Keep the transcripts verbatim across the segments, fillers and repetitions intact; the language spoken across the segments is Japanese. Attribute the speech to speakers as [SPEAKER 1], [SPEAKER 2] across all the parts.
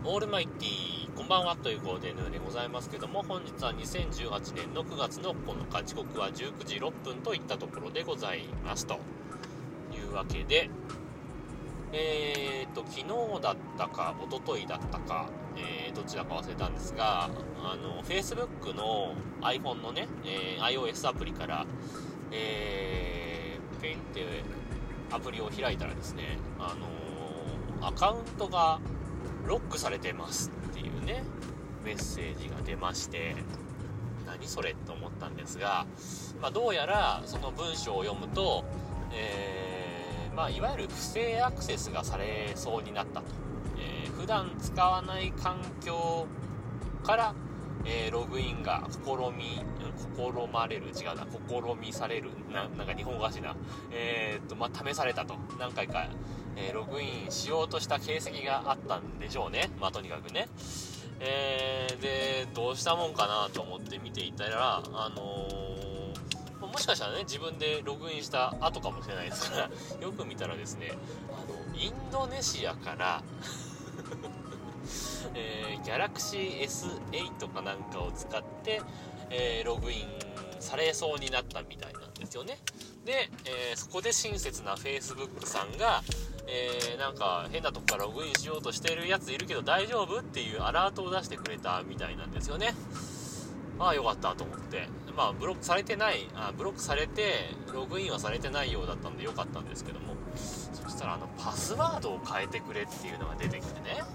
[SPEAKER 1] オールマイティこんばんはということででございますけども、本日はにせんじゅうはちねんのくがつのここのか、時刻はじゅうくじろっぷんといったところでございますというわけで、えーと昨日だったか一昨日だったか、えー、どちらか忘れたんですが、あの Facebook の iPhone のね、えー、iOS アプリから、えー、ペンってアプリを開いたらですね、あのー、アカウントがロックされてますっていうねメッセージが出まして、何それと思ったんですが、まあ、どうやらその文章を読むと、えーまあ、いわゆる不正アクセスがされそうになったと、えー、普段使わない環境から、えー、ログインが試み試まれる違うな試みされるななんか日本語らしいな、えーっとまあ、試されたと、何回か、えー、ログインしようとした形跡があったんでしょうね。まあとにかくね、えー、でどうしたもんかなと思って見ていたら、あのー、もしかしたらね自分でログインした後かもしれないですからよく見たらですね、あのインドネシアからえー、ギャラクシー エスエイト かなんかを使って、えー、ログインされそうになったみたいなんですよね。で、えー、そこで親切な Facebook さんが、えー、なんか変なとこからログインしようとしてるやついるけど大丈夫っていうアラートを出してくれたみたいなんですよね。ああよかったと思って、まあブロックされてないあブロックされてログインはされてないようだったんでよかったんですけども、そしたらあのパスワードを変えてくれっていうのが出てきてね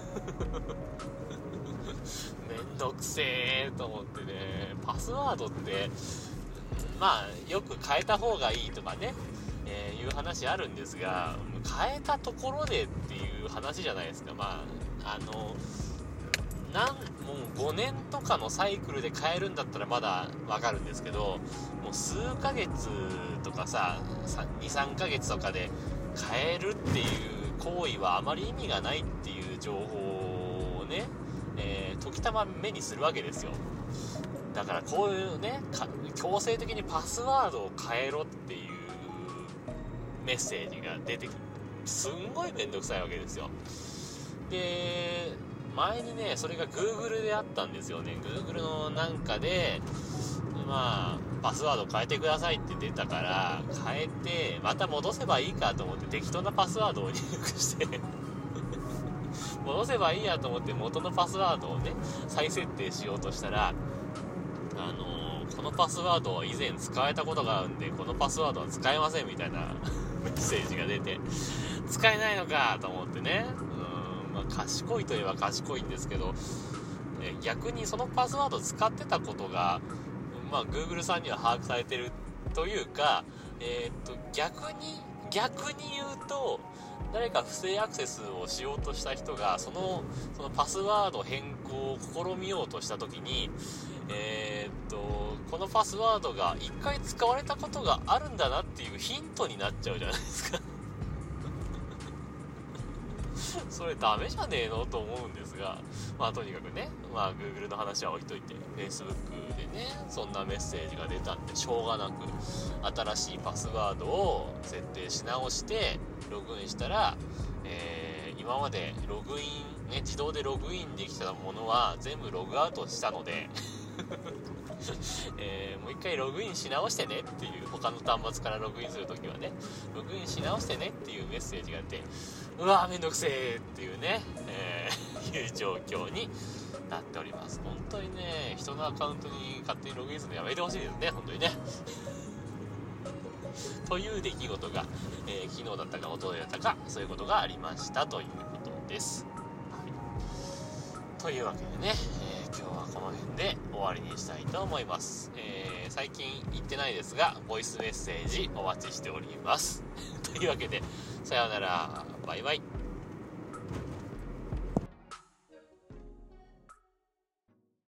[SPEAKER 1] めんどくせえと思ってね、パスワードってまあよく変えた方がいいとかね、えー、いう話あるんですが、変えたところでっていう話じゃないですか。まああのなんもうごねんとかのサイクルで変えるんだったらまだわかるんですけど、もう数ヶ月とかさ にさんかげつとかで変えるっていう行為はあまり意味がないっていう情報をね、えー、時たま目にするわけですよ。だからこういうね強制的にパスワードを変えろっていうメッセージが出てくる。すんごいめんどくさいわけですよ。で前にねそれが Google であったんですよね。 Google のなんかでまあパスワード変えてくださいって出たから変えてまた戻せばいいかと思って適当なパスワードを入力して戻せばいいやと思って元のパスワードをね再設定しようとしたら、あのー、このパスワードを以前使えたことがあるんでこのパスワードは使えませんみたいなメッセージが出て、使えないのかと思ってね、うーん、まあ、賢いといえば賢いんですけど、え逆にそのパスワードを使ってたことが、まあ、Google さんには把握されてるというか、えー、っと逆に逆に言うと誰か不正アクセスをしようとした人がそのそのパスワード変更を試みようとした時に、えー、っとこのパスワードが一回使われたことがあるんだなっていうヒントになっちゃうじゃないですかそれダメじゃねえのと思うんですが、まあとにかくね、まあ Google の話は置いといて Facebook でねそんなメッセージが出たんでしょうがなく新しいパスワードを設定し直してログインしたら、えー、今までログインね自動でログインできたものは全部ログアウトしたのでえー、もう一回ログインし直してねっていう、他の端末からログインするときはねログインし直してねっていうメッセージが出て、うわーめんどくせーっていうね、えー、いう状況になっております。本当にね人のアカウントに勝手にログインするのやめてほしいですね本当にねという出来事が、えー、昨日だったか一昨日だったかそういうことがありましたということです、はい、というわけでね、えー、今日はこの辺で終わりにしたいと思います、えー、最近言ってないですがボイスメッセージお待ちしておりますというわけでさようなら、バイバイ。